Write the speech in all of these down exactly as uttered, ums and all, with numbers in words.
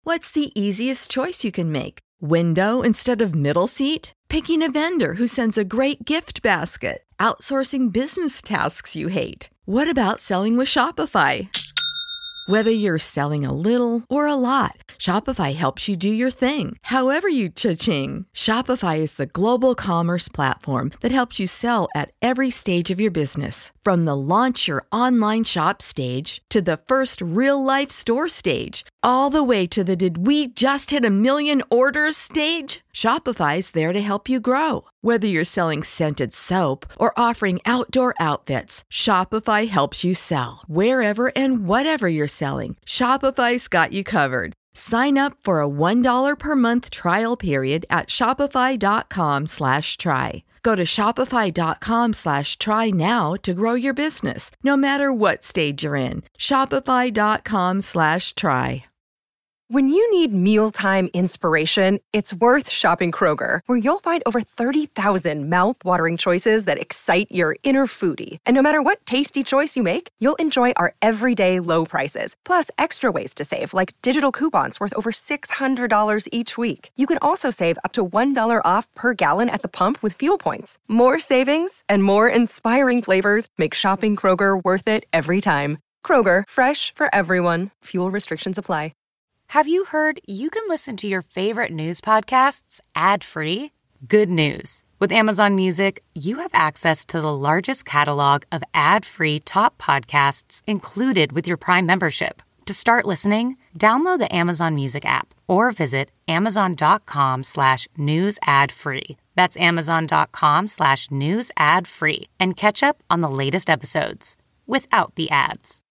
What's the easiest choice you can make? Window instead of middle seat? Picking a vendor who sends a great gift basket? Outsourcing business tasks you hate? What about selling with Shopify? Whether you're selling a little or a lot, Shopify helps you do your thing, however you cha-ching. Shopify is the global commerce platform that helps you sell at every stage of your business. From the launch your online shop stage to the first real-life store stage, all the way to the did we just hit a million orders stage. Shopify's there to help you grow. Whether you're selling scented soap or offering outdoor outfits, Shopify helps you sell. Wherever and whatever you're selling, Shopify's got you covered. Sign up for a one dollar per month trial period at shopify.com slash try. Go to shopify.com slash try now to grow your business, no matter what stage you're in. Shopify.com slash try. When you need mealtime inspiration, it's worth shopping Kroger, where you'll find over thirty thousand mouth-watering choices that excite your inner foodie. And no matter what tasty choice you make, you'll enjoy our everyday low prices, plus extra ways to save, like digital coupons worth over six hundred dollars each week. You can also save up to one dollar off per gallon at the pump with fuel points. More savings and more inspiring flavors make shopping Kroger worth it every time. Kroger, fresh for everyone. Fuel restrictions apply. Have you heard you can listen to your favorite news podcasts ad-free? Good news. With Amazon Music, you have access to the largest catalog of ad-free top podcasts included with your Prime membership. To start listening, download the Amazon Music app or visit amazon.com slash news ad free. That's amazon.com slash news ad free and catch up on the latest episodes without the ads.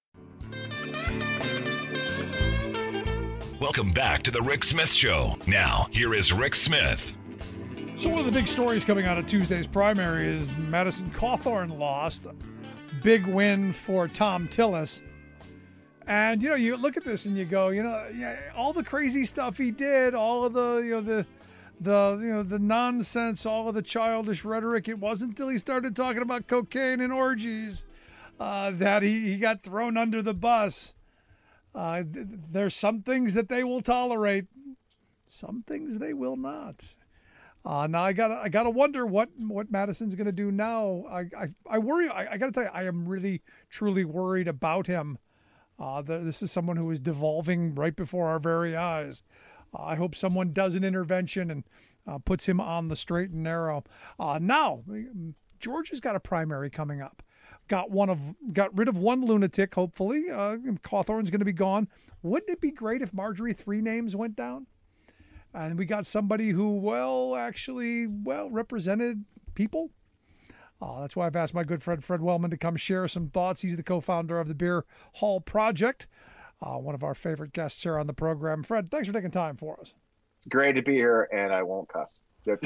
Welcome back to the Rick Smith Show. Now, here is Rick Smith. So one of the big stories coming out of Tuesday's primary is Madison Cawthorn lost. Big win for Thom Tillis. And, you know, you look at this and you go, you know, yeah, all the crazy stuff he did, all of the, you know, the, the, you know, the nonsense, all of the childish rhetoric. It wasn't until he started talking about cocaine and orgies uh, that he, he got thrown under the bus. Uh, th- there's some things that they will tolerate, some things they will not. Uh, now I gotta, I gotta wonder what, what Madison's gonna do now. I, I, I worry. I, I gotta tell you, I am really, truly worried about him. Uh, the, this is someone who is devolving right before our very eyes. Uh, I hope someone does an intervention and uh, puts him on the straight and narrow. Uh, now, Georgia's got a primary coming up. Got one of got rid of one lunatic, hopefully. Uh, Cawthorn's going to be gone. Wouldn't it be great if Marjorie Three Names went down? And we got somebody who, well, actually, well, represented people. Uh, that's why I've asked my good friend Fred Wellman to come share some thoughts. He's the co-founder of the Beer Hall Project, uh, one of our favorite guests here on the program. Fred, thanks for taking time for us. It's great to be here, and I won't cuss.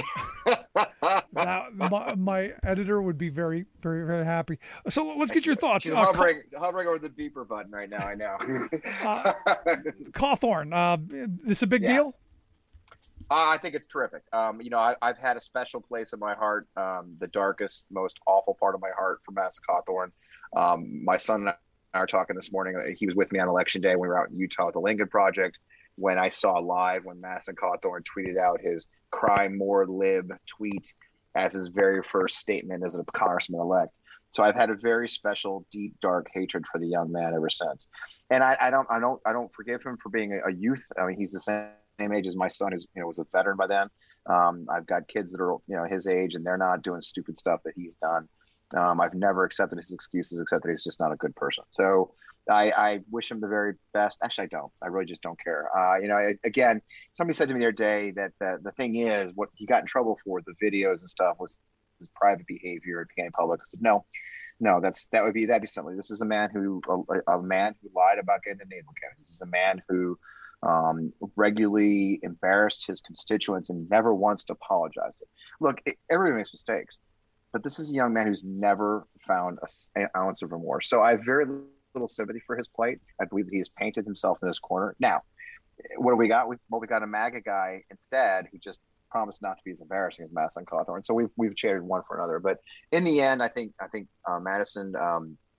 Now, my, my editor would be very, very, very happy. So let's get your thoughts. She's uh, hovering, Caw- hovering over the beeper button right now. I know. uh, Cawthorn, uh, this a big yeah. deal? Uh, I think it's terrific. Um, you know, I, I've had a special place in my heart, um, the darkest, most awful part of my heart for Madison Cawthorn. Um, my son and I were talking this morning. He was with me on election day when we were out in Utah at the Lincoln Project. When I saw live when Madison Cawthorn tweeted out his "Cry More Lib" tweet as his very first statement as a congressman-elect. So I've had a very special, deep, dark hatred for the young man ever since. And I, I don't, I don't, I don't forgive him for being a, a youth. I mean, he's the same. Same age as my son, who's you know was a veteran by then. Um, I've got kids that are you know his age, and they're not doing stupid stuff that he's done. Um, I've never accepted his excuses, except that he's just not a good person. So I, I wish him the very best. Actually, I don't. I really just don't care. Uh, you know, I, again, somebody said to me the other day that the, the thing is, what he got in trouble for, the videos and stuff, was his private behavior. It became public. I said, no, no, that's that would be that'd be something. This is a man who a, a man who lied about getting the naval academy. This is a man who um, regularly embarrassed his constituents and never once apologized. Look, it, everybody makes mistakes, but this is a young man who's never found a, an ounce of remorse. So I have very little sympathy for his plight. I believe that he has painted himself in this corner. Now, what do we got? We, well, we got a MAGA guy instead who just promised not to be as embarrassing as Madison Cawthorn. So we've we've traded one for another. But in the end, I think I think uh, Madison um,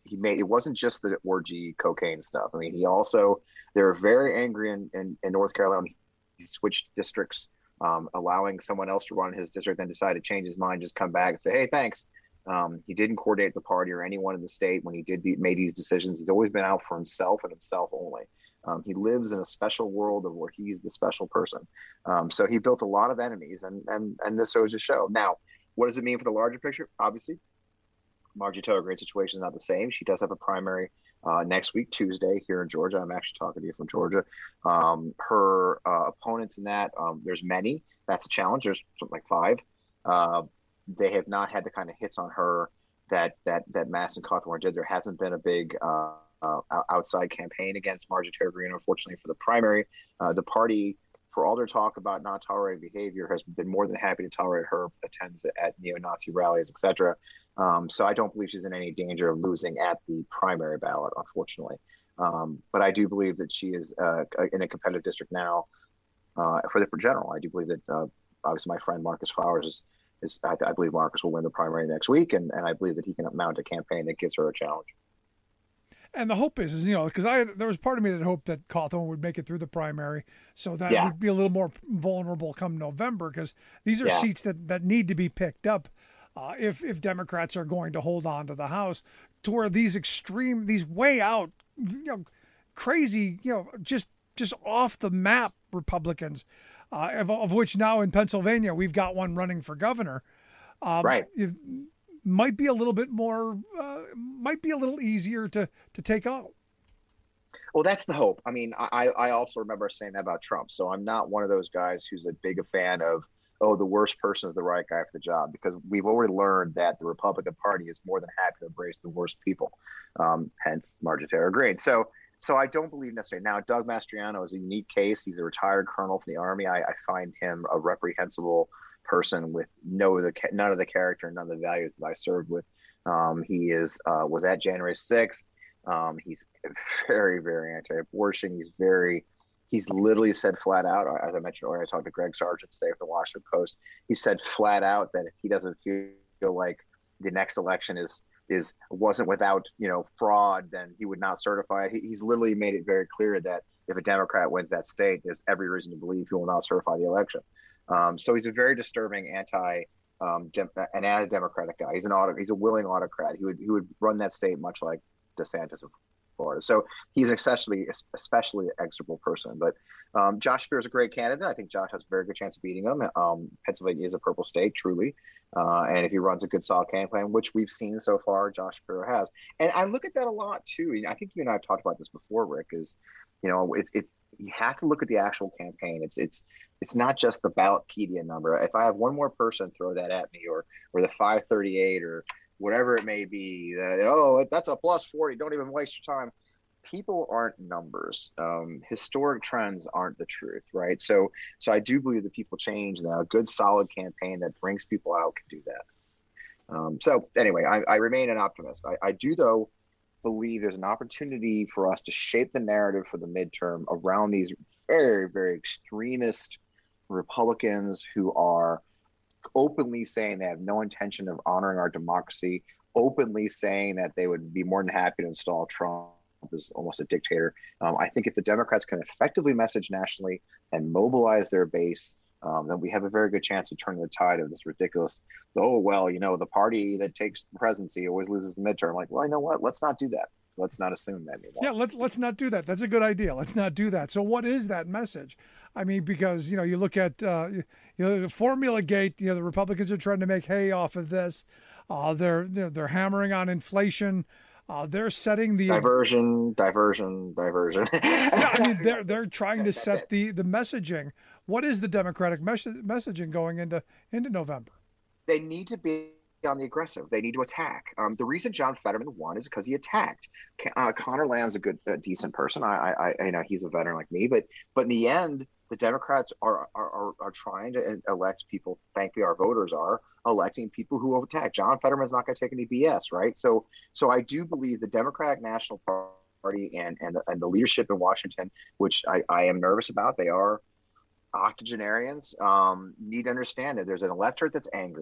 he made, it wasn't just the orgy cocaine stuff. I mean, he also, they were very angry in, in, in North Carolina. He switched districts, um, allowing someone else to run his district, then decided to change his mind, just come back and say, hey, thanks. Um, he didn't coordinate the party or anyone in the state when he did the, made these decisions. He's always been out for himself and himself only. Um, he lives in a special world of where he's the special person. Um, so he built a lot of enemies, and and and this goes to show. Now, what does it mean for the larger picture? Obviously, Margie Taylor Greene's situation is not the same. She does have a primary uh, next week, Tuesday, here in Georgia. I'm actually talking to you from Georgia. Um, her uh, opponents in that, um, there's many. That's a challenge. There's something like five. Uh, they have not had the kind of hits on her that that that Madison Cawthorn did. There hasn't been a big uh, uh, outside campaign against Margie Taylor Greene, unfortunately, for the primary. Uh, the party, for all their talk about not tolerating behavior, has been more than happy to tolerate her attendance at neo-Nazi rallies, et cetera. Um, so I don't believe she's in any danger of losing at the primary ballot, unfortunately. Um, but I do believe that she is uh, in a competitive district now uh, for the for general. I do believe that uh, obviously my friend Marcus Flowers is, is I, I believe Marcus will win the primary next week, and, and I believe that he can mount a campaign that gives her a challenge. And the hope is, is you know, because I there was part of me that hoped that Cawthorn would make it through the primary, so that yeah. would be a little more vulnerable come November, because these are yeah. seats that, that need to be picked up uh, if if Democrats are going to hold on to the House, to where these extreme, these way out, you know, crazy, you know, just just off the map Republicans, uh, of, of which now in Pennsylvania we've got one running for governor. Um, right. If, might be a little bit more, uh, might be a little easier to, to take out. Well, that's the hope. I mean, I, I also remember saying that about Trump. So I'm not one of those guys who's a big a fan of, oh, the worst person is the right guy for the job, because we've already learned that the Republican Party is more than happy to embrace the worst people, um, hence Margie Taylor Greene. So so I don't believe necessarily. Now, Doug Mastriano is a unique case. He's a retired colonel from the Army. I, I find him a reprehensible person with no the none of the character, none of the values that I served with. Um, he is uh, was at January sixth. Um, he's very, very anti-abortion. He's very, he's literally said flat out, as I mentioned earlier, I talked to Greg Sargent today from the Washington Post. He said flat out that if he doesn't feel like the next election is is wasn't without, you know, fraud, then he would not certify it. He, he's literally made it very clear that if a Democrat wins that state, there's every reason to believe he will not certify the election. Um, so he's a very disturbing anti, um, dem- an anti-democratic guy. He's an auto, he's a willing autocrat. He would he would run that state much like DeSantis of Florida. So he's an especially especially execrable person. But um, Josh Shapiro is a great candidate. I think Josh has a very good chance of beating him. Um, Pennsylvania is a purple state, truly, uh, and if he runs a good solid campaign, which we've seen so far, Josh Shapiro has. And I look at that a lot too. I think you and I have talked about this before, Rick. Is you know, it's it's you have to look at the actual campaign. It's it's it's not just the Ballotpedia number. If I have one more person throw that at me, or or the five thirty-eight, or whatever it may be, that, oh, that's a plus forty, don't even waste your time. People aren't numbers. Um, historic trends aren't the truth, right? So so I do believe that people change, and a good solid campaign that brings people out can do that. Um, so anyway, I, I remain an optimist. I, I do, though, believe there's an opportunity for us to shape the narrative for the midterm around these very, very extremist Republicans who are openly saying they have no intention of honoring our democracy, openly saying that they would be more than happy to install Trump as almost a dictator. Um, I think if the Democrats can effectively message nationally and mobilize their base, um, then we have a very good chance of turning the tide of this ridiculous, oh, well, you know, the party that takes the presidency always loses the midterm. Like, well, you know what? Let's not do that. Let's not assume that anymore. Yeah, let's let's not do that. That's a good idea. Let's not do that. So what is that message? I mean, because, you know, you look at, uh, you know, Formula Gate, you know, the Republicans are trying to make hay off of this. Uh, they're, they're, they're hammering on inflation. Uh, they're setting the diversion, diversion, diversion. yeah, I mean, they're, they're trying to set the, the messaging. What is the Democratic mes- messaging going into, into November? They need to be on the aggressive. They need to attack. Um, the reason John Fetterman won is because he attacked. Uh, Connor Lamb's a good, uh, decent person. I, I, I, you know, he's a veteran like me. But, but in the end, the Democrats are are, are, are trying to elect people. Thankfully, our voters are electing people who will attack. John Fetterman's not going to take any B S, right? So, so I do believe the Democratic National Party and and the, and the leadership in Washington, which I, I am nervous about, they are octogenarians, um, need to understand that there's an electorate that's angry.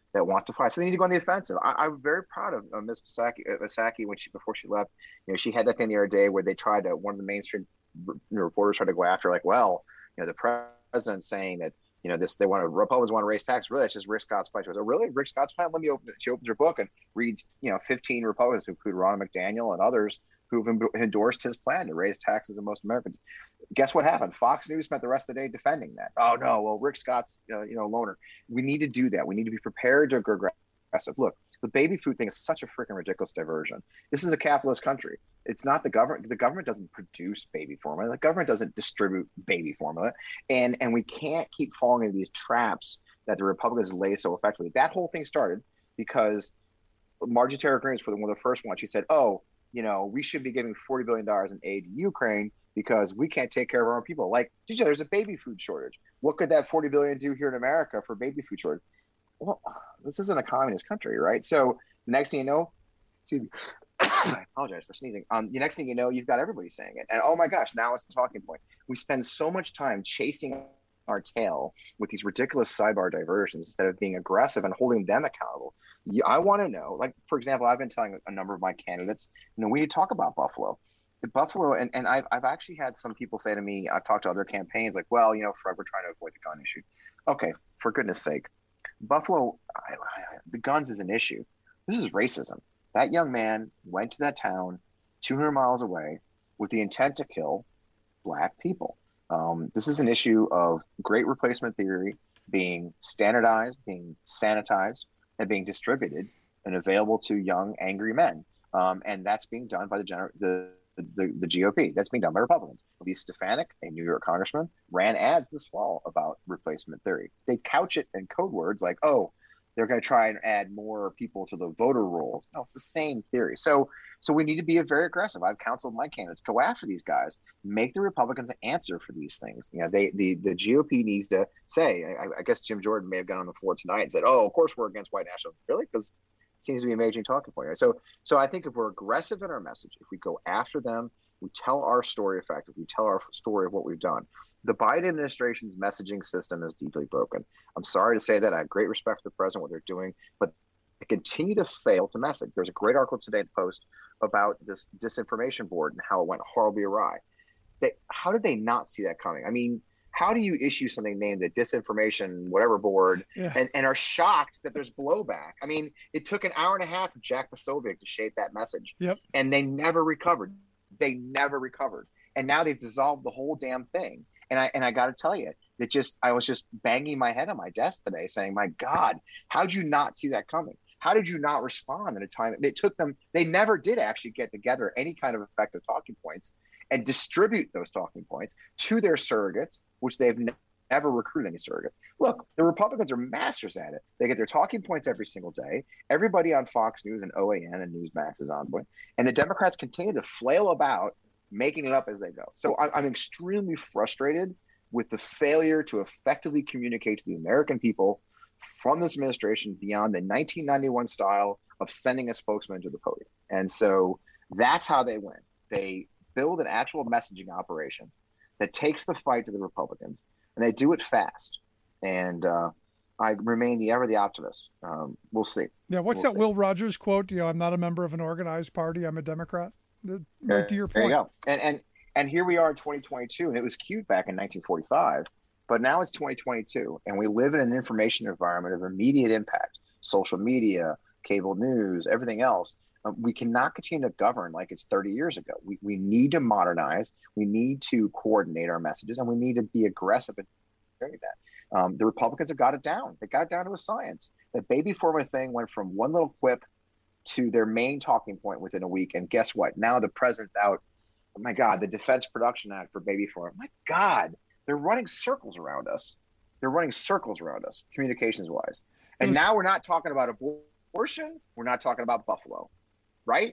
that wants to fight. So they need to go on the offensive. I, I'm very proud of uh, Miz Psaki, uh, Psaki when she before she left. You know, she had that thing the other day where they tried to one of the mainstream r- reporters tried to go after, like, well, you know, the president's saying that you know this they want to Republicans want to raise taxes. Really, that's just Rick Scott's plan. She goes, oh, really? Rick Scott's plan? Let me open. She opens her book and reads, you know, fifteen Republicans, who include Ronna McDaniel and others, who've endorsed his plan to raise taxes on most Americans. Guess what happened? Fox News spent the rest of the day defending that. Oh no, well, Rick Scott's uh, you know loner. We need to do that. We need to be prepared to go aggressive. Look, the baby food thing is such a freaking ridiculous diversion. This is a capitalist country. It's not the government. The government doesn't produce baby formula. The government doesn't distribute baby formula, and and we can't keep falling into these traps that the Republicans lay so effectively. That whole thing started because Marjorie Taylor Greene was for one of the first ones. She said, oh, you know, we should be giving forty billion dollars in aid to Ukraine because we can't take care of our own people. Like, geez, there's a baby food shortage. What could that forty billion dollars do here in America for baby food shortage? Well, this isn't a communist country, right? So the next thing you know, excuse me, I apologize for sneezing. Um, the next thing you know, you've got everybody saying it. And oh my gosh, now it's the talking point. We spend so much time chasing our tail with these ridiculous sidebar diversions instead of being aggressive and holding them accountable. I want to know, like, for example, I've been telling a number of my candidates, you know, we need to talk about Buffalo. The Buffalo, and, and I've, I've actually had some people say to me, I've talked to other campaigns, like, well, you know, Fred, we're trying to avoid the gun issue. Okay, for goodness sake. Buffalo, I, I, the guns is an issue. This is racism. That young man went to that town two hundred miles away with the intent to kill black people. Um, this is an issue of great replacement theory being standardized, being sanitized, and being distributed and available to young, angry men. Um, and that's being done by the, gener- the The, the G O P. That's being done by Republicans. Lee Stefanik, a New York congressman, ran ads this fall about replacement theory. They couch it in code words like, oh, they're going to try and add more people to the voter rolls. No, it's the same theory. So so we need to be very aggressive. I've counseled my candidates, go after these guys, make the Republicans answer for these things. You know, they the, the G O P needs to say, I, I guess Jim Jordan may have gone on the floor tonight and said, oh, of course we're against white nationalism. Really? Because seems to be a major talking point. Right? So, so I think if we're aggressive in our message, if we go after them, we tell our story effectively, we tell our story of what we've done. The Biden administration's messaging system is deeply broken. I'm sorry to say that. I have great respect for the president, what they're doing, but they continue to fail to message. There's a great article today in the Post about this disinformation board and how it went horribly awry. They, how did they not see that coming? I mean, how do you issue something named the disinformation whatever board yeah. and, and are shocked that there's blowback? I mean, it took an hour and a half of Jack Posobiec to shape that message. Yep. And they never recovered. They never recovered. And now they've dissolved the whole damn thing. And I and I got to tell you, that just I was just banging my head on my desk today saying, my God, how'd you not see that coming? How did you not respond at a time? It took them. They never did actually get together any kind of effective talking points and distribute those talking points to their surrogates, which they've ne- never recruited any surrogates. Look, the Republicans are masters at it. They get their talking points every single day. Everybody on Fox News and O A N and Newsmax is on point. And the Democrats continue to flail about making it up as they go. So I- I'm extremely frustrated with the failure to effectively communicate to the American people from this administration beyond the nineteen ninety-one style of sending a spokesman to the podium. And so that's how they win. They build an actual messaging operation that takes the fight to the Republicans, and they do it fast. And uh, I remain the ever the optimist. Um, we'll see. Yeah, what's we'll that see. Will Rogers quote? You know, I'm not a member of an organized party. I'm a Democrat. Right there, to your point. There you go. And and and here we are in twenty twenty-two, and it was cute back in nineteen forty-five, but now it's twenty twenty-two, and we live in an information environment of immediate impact. Social media, cable news, everything else. Um, we cannot continue to govern like it's thirty years ago. We we need to modernize. We need to coordinate our messages, and we need to be aggressive in doing that. Um, the Republicans have got it down. They got it down to a science. The baby formula thing went from one little quip to their main talking point within a week. And guess what? Now the president's out. Oh my God, the Defense Production Act for baby formula. My God, they're running circles around us. They're running circles around us, communications wise. And now we're not talking about abortion. We're not talking about Buffalo, right?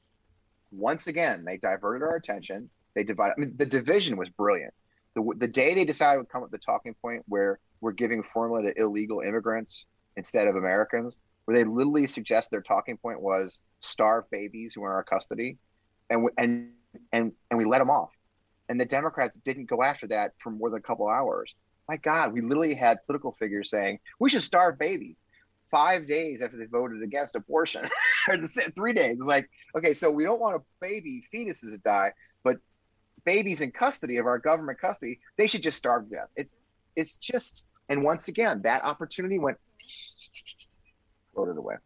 Once again, they diverted our attention. They divided. I mean, the division was brilliant. The, the day they decided to come up with the talking point where we're giving formula to illegal immigrants instead of Americans, where they literally suggest their talking point was starve babies who are in our custody, and we, and and and we let them off. And the Democrats didn't go after that for more than a couple hours. My God, we literally had political figures saying we should starve babies. five days after they voted against abortion, or the, three days. It's like, okay, so we don't want a baby fetuses to die, but babies in custody of our government custody, they should just starve to death. It, it's just, and once again, that opportunity went floated away.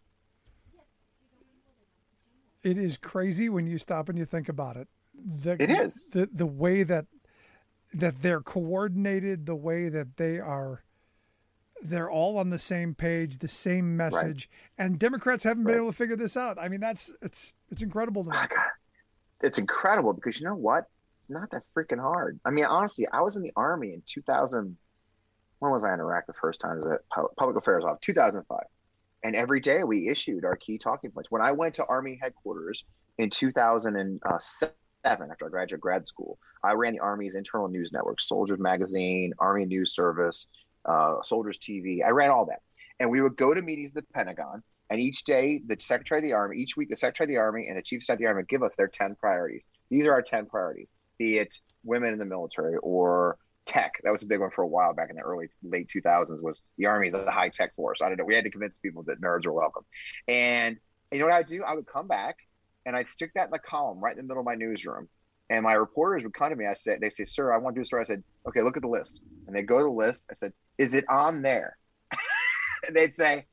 It is crazy when you stop and you think about it. The, it is the the way that that they're coordinated, the way that they are, they're all on the same page, the same message, right. And Democrats haven't right. been able to figure this out. I mean, that's it's it's incredible to me. Oh, God. It's incredible because you know what? It's not that freaking hard. I mean, honestly, I was in the Army in two thousand. When was I in Iraq the first time as a public affairs officer? two thousand five. And every day we issued our key talking points. When I went to Army headquarters in two thousand seven, after I graduated grad school, I ran the Army's internal news network, Soldiers Magazine, Army News Service, uh, Soldiers T V. I ran all that. And we would go to meetings at the Pentagon. And each day, the Secretary of the Army, each week, the Secretary of the Army and the Chief of Staff of the Army would give us their ten priorities. These are our ten priorities, be it women in the military or tech. That was a big one for a while back in the early, late two thousands, was the Army's a high tech force. I don't know. We had to convince people that nerds are welcome. And you know what I'd do? I would come back and I'd stick that in the column right in the middle of my newsroom. And my reporters would come to me. I said, they say, sir, I want to do a story. I said, okay, look at the list. And they go to the list. I said, is it on there? And they'd say,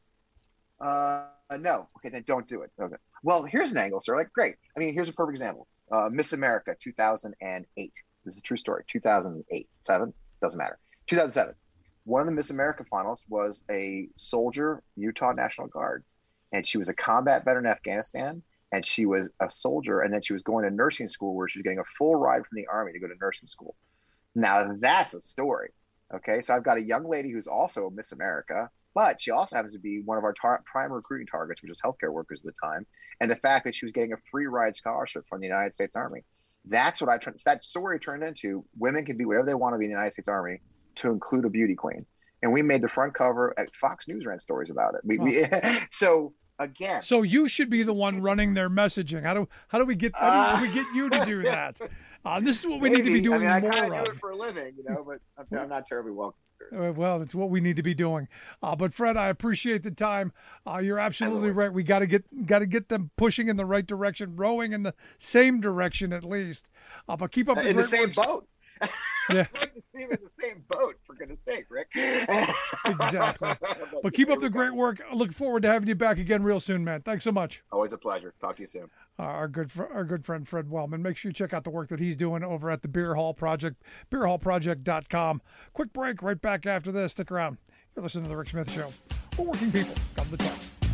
uh, no. Okay, then don't do it. Okay. Well, here's an angle, sir. Like, great. I mean, here's a perfect example. Uh, Miss America, two thousand eight. This is a true story. two thousand eight, seven, doesn't matter. two thousand seven. One of the Miss America finalists was a soldier, Utah National Guard, and she was a combat veteran in Afghanistan, and she was a soldier, and then she was going to nursing school where she was getting a full ride from the Army to go to nursing school. Now that's a story. Okay, so I've got a young lady who's also Miss America, but she also happens to be one of our tar- prime recruiting targets, which is healthcare workers at the time, and the fact that she was getting a free ride scholarship from the United States Army. That's what I turned. That story turned into women can be whatever they want to be in the United States Army, to include a beauty queen. And we made the front cover at Fox News ran stories about it. We, oh. we so again. So you should be the one running their messaging. How do how do we get how do we get you to do that? Uh, this is what we Maybe. need to be doing I mean, more I kind of of. do it for a living, you know, but I'm, I'm not terribly well. Well, that's what we need to be doing. Uh, but Fred, I appreciate the time. Uh, you're absolutely right. We got to get got to get them pushing in the right direction, rowing in the same direction at least. Uh, but keep up the in great the same work. boat. Yeah. I'd like to see him in the same boat, for goodness sake, Rick. Exactly. But keep up the great work. I look forward to having you back again real soon, man. Thanks so much. Always a pleasure. Talk to you soon. Uh, our good fr- our good friend Fred Wellman. Make sure you check out the work that he's doing over at the Beer Hall Project, beer hall project dot com. Quick break. Right back after this. Stick around. You're listening to The Rick Smith Show. For working people. Come to talk.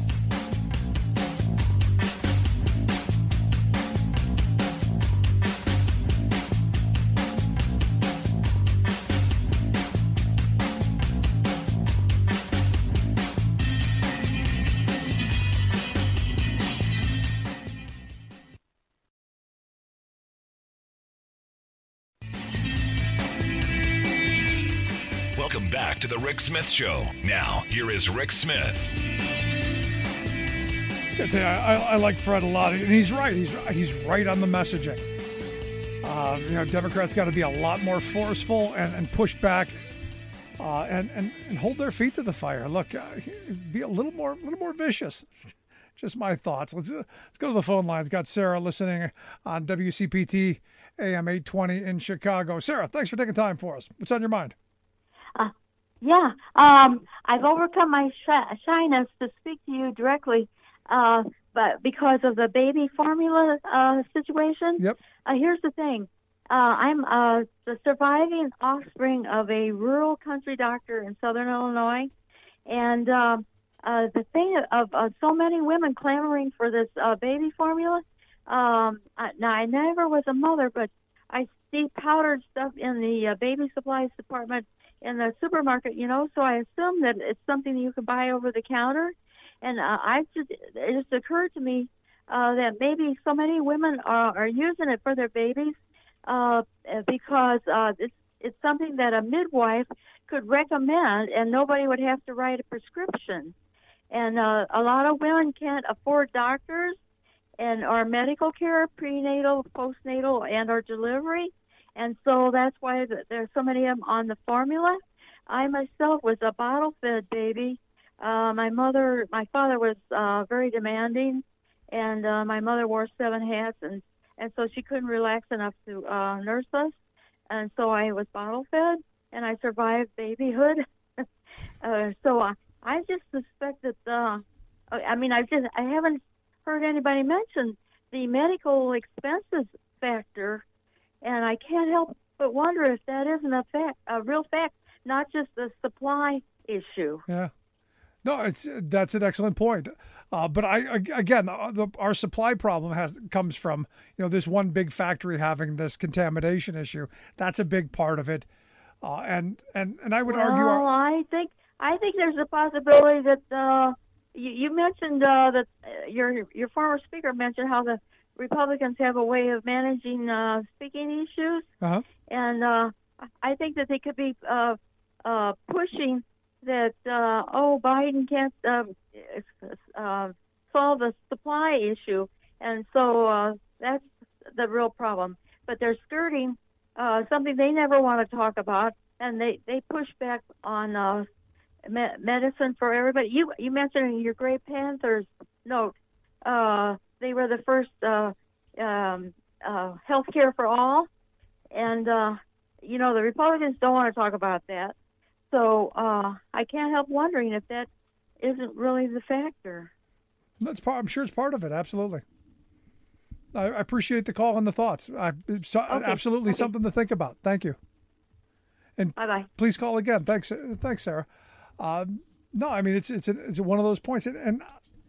Welcome back to the Rick Smith Show. Now, here is Rick Smith. I, tell you, I, I like Fred a lot, and he's right. He's he's right on the messaging. Uh, you know, Democrats got to be a lot more forceful and, and push back, uh, and, and and hold their feet to the fire. Look, uh, be a little more, a little more vicious. Just my thoughts. Let's uh, let's go to the phone lines. Got Sarah listening on W C P T A M eight twenty in Chicago. Sarah, thanks for taking time for us. What's on your mind? Uh, yeah, um, I've overcome my sh- shyness to speak to you directly, uh, but because of the baby formula uh, situation. Yep. Uh, here's the thing. Uh, I'm uh, the surviving offspring of a rural country doctor in southern Illinois, and uh, uh, the thing of uh, so many women clamoring for this uh, baby formula. Um, I, now, I never was a mother, but I see powdered stuff in the uh, baby supplies department in the supermarket, you know, so I assume that it's something you can buy over the counter. And uh, I just, it just occurred to me uh, that maybe so many women are, are using it for their babies uh, because uh, it's, it's something that a midwife could recommend and nobody would have to write a prescription. And uh, a lot of women can't afford doctors and or medical care, prenatal, postnatal, and or delivery. And so that's why there's so many of them on the formula. I myself was a bottle-fed baby Uh, my mother, my father was uh, very demanding, and uh, my mother wore seven hats, and, and so she couldn't relax enough to uh, nurse us, and so I was bottle fed, and I survived babyhood. uh, so I, I just suspect that. Uh, I mean, I just I haven't heard anybody mention the medical expenses factor, and I can't help but wonder if that isn't a fact, a real fact, not just a supply issue. Yeah. No, it's that's an excellent point. Uh, but I again, uh, the, our supply problem has comes from you know this one big factory having this contamination issue. That's a big part of it. Uh, and and and I would well, argue. Our, I think I think there's a possibility that uh, you, you mentioned uh, that uh, your your former speaker mentioned how the Republicans have a way of managing uh, speaking issues, uh-huh. and uh, I think that they could be uh, uh, pushing that, uh, oh, Biden can't uh, uh, solve the supply issue, and so uh, that's the real problem. But they're skirting uh, something they never want to talk about, and they, they push back on uh, me- medicine for everybody. You you mentioned in your Grey Panthers note, uh, they were the first uh, um, uh, health care for all, and, uh, you know, the Republicans don't want to talk about that. So uh, I can't help wondering if that isn't really the factor. That's part. I'm sure it's part of it. Absolutely. I, I appreciate the call and the thoughts. I, it's okay. Absolutely okay. Something to think about. Thank you. And bye bye. Please call again. Thanks. Thanks, Sarah. Uh, no, I mean it's it's a, it's one of those points, and, and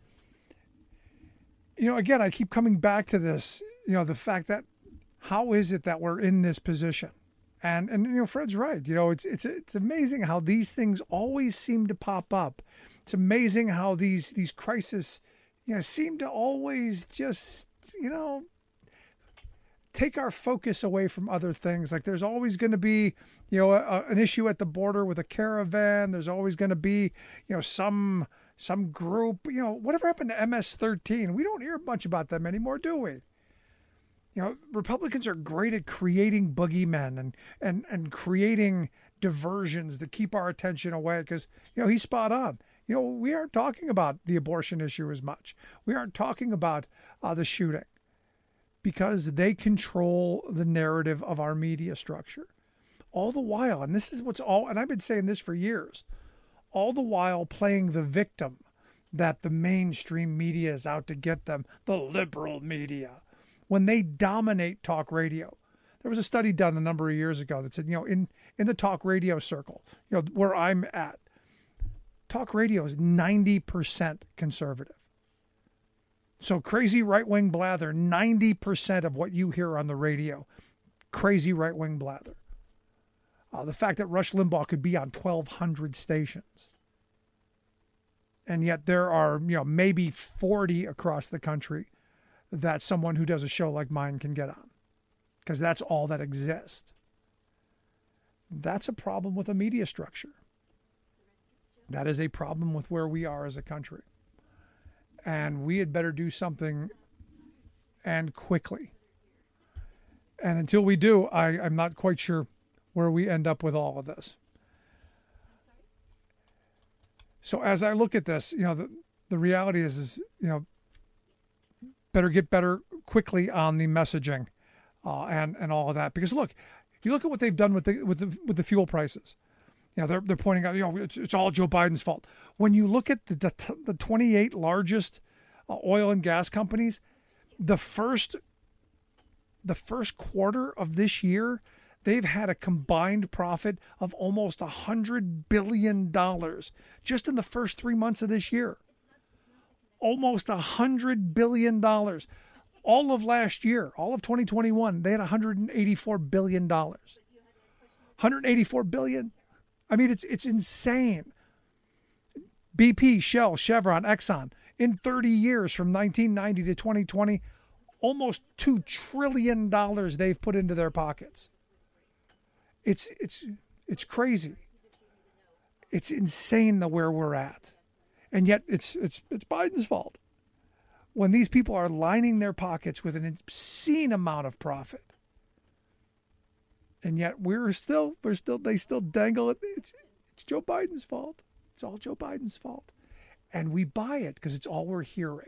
you know, again, I keep coming back to this. You know, the fact that how is it that we're in this position? And and you know, Fred's right. You know, it's it's it's amazing how these things always seem to pop up. It's amazing how these these crises, you know, seem to always just, you know, take our focus away from other things. Like there's always going to be, you know, a, an issue at the border with a caravan. There's always going to be, you know, some some group. You know, whatever happened to M S thirteen? We don't hear much about them anymore, do we? You know, Republicans are great at creating boogeymen and, and, and creating diversions that keep our attention away because, you know, he's spot on. You know, we aren't talking about the abortion issue as much. We aren't talking about uh, the shooting because they control the narrative of our media structure. All the while, and this is what's all, and I've been saying this for years, all the while playing the victim that the mainstream media is out to get them, the liberal media. When they dominate talk radio. There was a study done a number of years ago that said, you know, in, in the talk radio circle, you know, where I'm at, talk radio is ninety percent conservative. So crazy right-wing blather, ninety percent of what you hear on the radio, crazy right-wing blather. Uh, the fact that Rush Limbaugh could be on twelve hundred stations. And yet there are, you know, maybe forty across the country that someone who does a show like mine can get on, because that's all that exists. That's a problem with a media structure. That is a problem with where we are as a country. And we had better do something, and quickly. And until we do, I, I'm not quite sure where we end up with all of this. So as I look at this, you know, the, the reality is, is, you know, better get better quickly on the messaging uh, and and all of that. Because look, you look at what they've done with the with the with the fuel prices. You know, they're they're pointing out, you know, it's, it's all Joe Biden's fault. When you look at the the, the twenty-eight largest uh, oil and gas companies, the first the first quarter of this year, they've had a combined profit of almost a hundred billion dollars just in the first three months of this year. Almost a hundred billion dollars. All of last year, all of twenty twenty-one, they had one hundred eighty-four billion dollars. one hundred eighty-four billion dollars. I mean, it's it's insane. B P, Shell, Chevron, Exxon, in thirty years from nineteen ninety to twenty twenty, almost two trillion dollars they've put into their pockets. It's it's it's crazy. It's insane the where we're at. And yet it's it's it's Biden's fault. When these people are lining their pockets with an obscene amount of profit. And yet we're still we're still they still dangle it. It's it's Joe Biden's fault. It's all Joe Biden's fault. and we buy it because it's all we're hearing.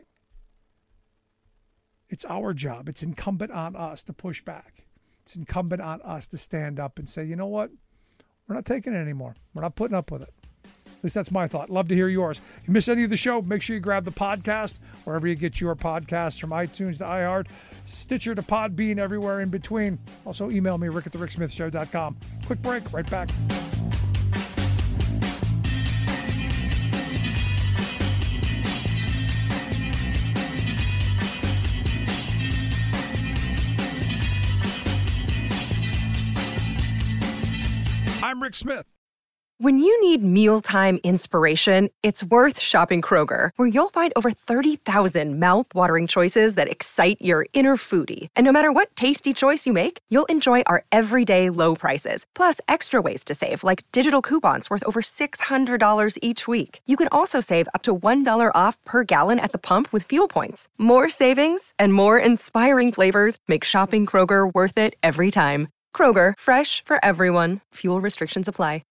It's our job. It's incumbent on us to push back. It's incumbent on us to stand up and say, you know what? We're not taking it anymore. We're not putting up with it. At least that's my thought. Love to hear yours. If you miss any of the show, make sure you grab the podcast wherever you get your podcasts, from iTunes to iHeart, Stitcher to Podbean, everywhere in between. Also, email me, rick at the rick smith show dot com. Quick break. Right back. I'm Rick Smith. When you need mealtime inspiration, it's worth shopping Kroger, where you'll find over thirty thousand mouth-watering choices that excite your inner foodie. And no matter what tasty choice you make, you'll enjoy our everyday low prices, plus extra ways to save, like digital coupons worth over six hundred dollars each week. You can also save up to one dollar off per gallon at the pump with fuel points. More savings and more inspiring flavors make shopping Kroger worth it every time. Kroger, fresh for everyone. Fuel restrictions apply.